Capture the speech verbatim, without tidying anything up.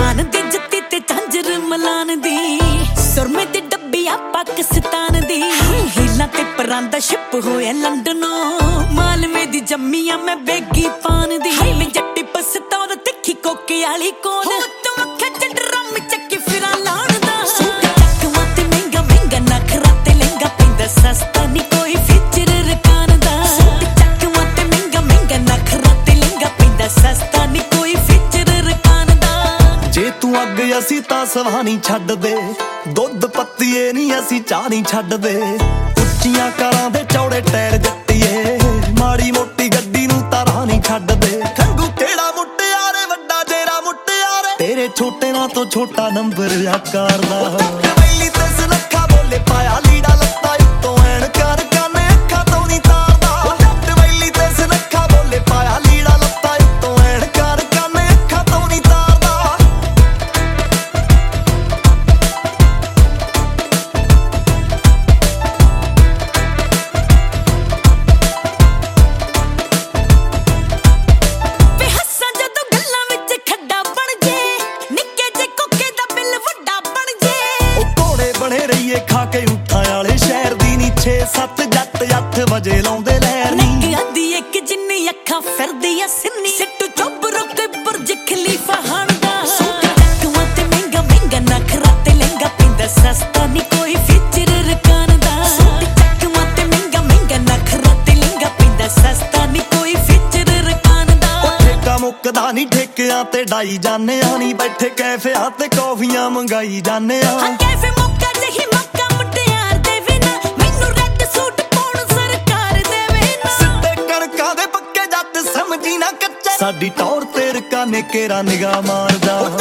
ਜਾਨ ਦੀ ਜੱਤੀ ਤੇ ਝਾਂਜਰ ਮਲਾਨ ਦੀ ਸੁਰਮੇ ਦੀ ਡੱਬੀ ਆ ਪਾਕਿਸਤਾਨ ਦੀ ਹੀਲਾਂ ਤੇ ਪਰਾਂਦਾ ਸ਼ਿਪ ਹੋਇਆ ਲੰਡਨੋਂ ਮਾਲਵੇ ਦੀ ਜੰਮੀਆਂ ਮੈਂ ਬੇਗੀ ਪਾਨ ਦੀ ਮੈਂ ਜੱਟੀ ਪਸਤੌਰ ਤਿੱਖੀ ਕੋਕੇ ਵਾਲੀ ਕੋਲ ਤੂੰ ਅੱਖਾਂ ਚ ਡਰਮ ਚੱਕੀ ਫਿਰਾਂ ਲਾਉਣ ਦਾ ਸੂਟ ਚੱਕਵਾਂ ਤੇ ਮਹਿੰਗਾ ਮਹਿੰਗਾ ਨਖਰਾ ਤੇ ਲਹਿੰਗਾ ਪੈਂਦਾ ਸਸਤਾ ਨੀ ਕੋਈ ਫੀਚਰ ਰਕਾਨ ਦਾ ਸੂਟ ਚੱਕਵਾਂ ਤੇ ਮਹਿੰਗਾ ਮਹਿੰਗਾ ਨਖਰਾ ਤੇ ਲਹਿੰਗਾ ਪੈਂਦਾ ਸਸਤਾ ਨੀ ਕੋਈ ਫੀਚਰ ਰਕਾਨ ਦਾ ਜੇ ਤੂੰ ਅੱਗ ਅਸੀਂ ਤਾਂ ਸਵਾਹ ਨਹੀਂ ਛੱਡਦੇ ਦੁੱਧ ਪੱਤੀਏ ਨਹੀਂ ਅਸੀਂ ਚਾਹ ਨਹੀਂ ਛੱਡਦੇ ਉੱਚੀਆਂ ਕਾਰਾਂ ਦੇ ਚੌੜੇ ਟਾਇਰ ਜੱਟੀਏ ਮਾੜੀ ਮੋਟੀ ਗੱਡੀ ਨੂੰ ਤਾਂ ਰਾਹ ਨਹੀਂ ਛੱਡਦੇ ਖੰਗੂ ਕਿਹੜਾ ਮੁੱਟਿਆਰੇ ਵੱਡਾ ਜੇਰਾ ਮੁੱਟਿਆਰੇ ਤੇਰੇ ਛੋਟੇ ਨਾਲ ਤੋਂ ਛੋਟਾ ਨੰਬਰ ਆਕਾਰ ਦਾ ਵੈਲੀ ਤੇ ਸੁਨੱਖਾ ਬੋਲੇ ਪਾਇਆ ਲੀੜਾ ਲੱਤਾ ਉੱਤੋਂ ਐਨ ਕਰ ਕਾਨੇ ਅੱਖਾਂ ਤੋਂ ਨਹੀਂ ਤਾਰਦਾ ਜੱਟ ਵੈਲੀ ਤੇ ਸੁਨੱਖਾ ਬੋਲੇ ਪਾਇਆ ਲੀੜਾ ਲੱਤਾ ਉੱਤੋਂ ਐਨ ਕਰ ਕਾਨੇ ਅੱਖਾਂ ਤੋਂ ਨਹੀਂ ਤਾਰਦਾ ਖਾ ਕੇ ਉੱਠਾਂ ਵਾਲੇ ਸ਼ਹਿਰ ਦੀ ਨੀ ਛੇ ਸੱਤ ਜੱਟ ਅੱਠ ਵਜੇ ਲਾਉਂਦੇ ਲਹਿਰ ਨੀ ਅੱਧੀ ਇੱਕ ਜਿੰਨੀ ਅੱਖਾਂ ਫਿਰਦੀ ਆ ਸਿੰਨੀ ਸਿੱਟੂ ਚੁੱਪ ਰੁਕ ਬੁਰਜ ਖਲੀਫਾ ਹਾਣਦਾ ਸੂਟ ਚੱਕਵਾਂ ਤੇ ਮਹਿੰਗਾ ਮਹਿੰਗਾ ਨਖਰਾ ਤੇ ਲਹਿੰਗਾ ਪੈਂਦਾ ਸਸਤਾ ਨੀ ਕੋਈ ਫੀਚਰ ਰਕਾਨ ਦਾ ਸੂਟ ਚੱਕਵਾਂ ਤੇ ਮਹਿੰਗਾ ਮਹਿੰਗਾ ਨਖਰਾ ਤੇ ਲਹਿੰਗਾ ਪੈਂਦਾ ਸਸਤਾ ਨੀ ਕੋਈ ਫੀਚਰ ਰਕਾਨ ਦਾ ਠੇਕਾ ਮੁੱਕਦਾ ਨੀ ਠੇਕਿਆਂ ਤੇ ਡਾਈ ਜਾਂਦੇ ਆ ਨੀ ਬੈਠੇ ਕੈਫਿਆਂ ਤੇ ਕੌਫੀਆਂ ਮੰਗਾਈ ਜਾਂਦੇ ਆ ਕੈਫੇ ਮੌਕਾ ਜਹੀ ਮੌਕਾ ਮੁਟਿਆਰ ਦੇਵੇ ਨਾ ਮੈਨੂੰ ਰੈੱਡ ਸੂਟ ਪਾਉਣ ਸਰਕਾਰ ਦੇਵੇ ਨਾ ਸਿੱਧੇ ਕਣਕਾਂ ਦੇ ਪੱਕੇ ਜੱਟ ਸਮਝੀ ਨਾ ਕੱਚੇ ਸਾਡੀ ਟੌਰ ਤੇ ਰਕਾਨੇ ਕੇਰਾ ਨਿਗਾਹ ਮਾਰਦਾ